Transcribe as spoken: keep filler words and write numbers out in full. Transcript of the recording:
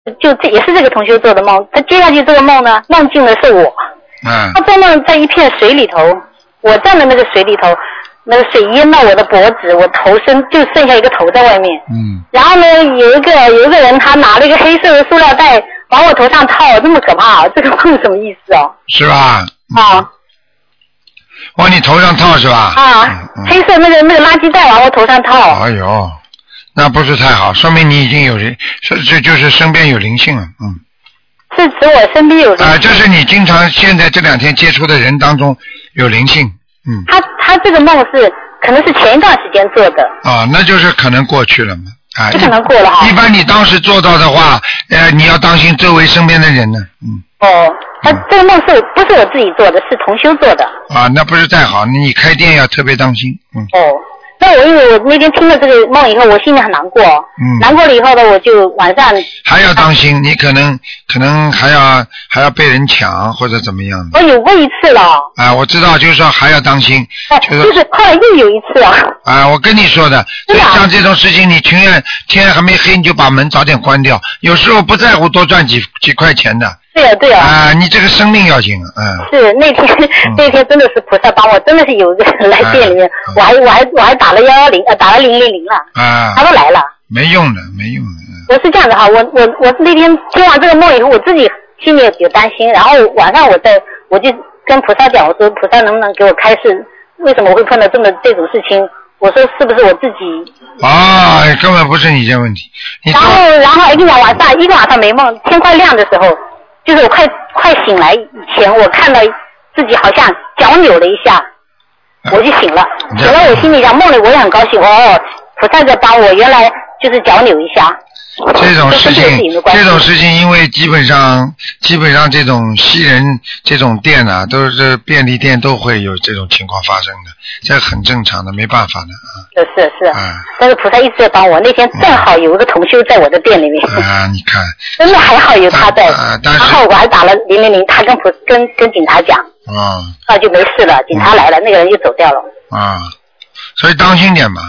就这也是这个同学做的梦，他接下去这个梦呢，梦境的是我。 嗯。 他做梦在一片水里头，我站在那个水里头，那个水淹到我的脖子，我头身就剩下一个头在外面。 嗯。 然后呢，有一个有一个人他拿了一个黑色的塑料袋往我头上套，这么可怕啊！这个梦什么意思哦？ 是吧？ 啊。 往你头上套是吧？ 啊，嗯嗯、黑色那个那个垃圾袋往我头上套。 哎呦，那不是太好，说明你已经有人，是这就是身边有灵性了，嗯。 是指我身边有灵性。 啊，这是你经常现在这两天接触的人当中有灵性，嗯。 他他这个梦是可能是前一段时间做的。 啊，那就是可能过去了嘛。啊， 就可能过了哈。 一般你当时做到的话，呃，你要当心周围身边的人呢，嗯。 哦，他这个梦是不是我自己做的，是同修做的。 啊，那不是太好，你开店要特别当心，嗯。 哦，那我因为我那天听了这个梦以后，我心里很难过。嗯。难过了以后呢，我就晚上。 还要当心，你可能可能还要还要被人抢或者怎么样的。 我有过一次了。 啊，我知道，就是说还要当心。 哎，就是、就是后来又有一次啊。 啊，我跟你说的，所以像这种事情，你情愿天还没黑你就把门早点关掉，有时候不在乎多赚几几块钱的。 对啊，对啊。 啊，你这个生命要紧，嗯。 是那天、嗯、那天真的是菩萨帮我，真的是有一个人来店里面，啊、我还我还我还打了幺幺零，呃，打了零零零了。 啊。 他都来了。 没用的，没用的。 我是这样的哈，我我我那天听完这个梦以后，我自己心里有担心，然后晚上我在我就跟菩萨讲，我说菩萨能不能给我开示，为什么我会碰到这么这种事情？我说是不是我自己？ 啊，根本不是你这问题。你然后然后一个晚上一个晚上没梦，天快亮的时候。就是我快快醒来以前，我看到自己好像脚扭了一下，我就醒了。醒了，我心里想，梦里我也很高兴，哦，菩萨在帮我，原来就是脚扭一下。 这种事情，这种事情，因为基本上基本上这种西人这种店啊，都是便利店都会有这种情况发生的，这很正常的，没办法的啊。 是是是。啊。但是菩萨一直在帮我，那天正好有一个同修在我的店里面。 啊，你看。 真的还好有他在。 啊，但是。 然后我还打了零零零，他跟菩跟跟警察讲。 啊。 那就没事了，警察来了，嗯、那个人就走掉了。 啊，所以当心点吧。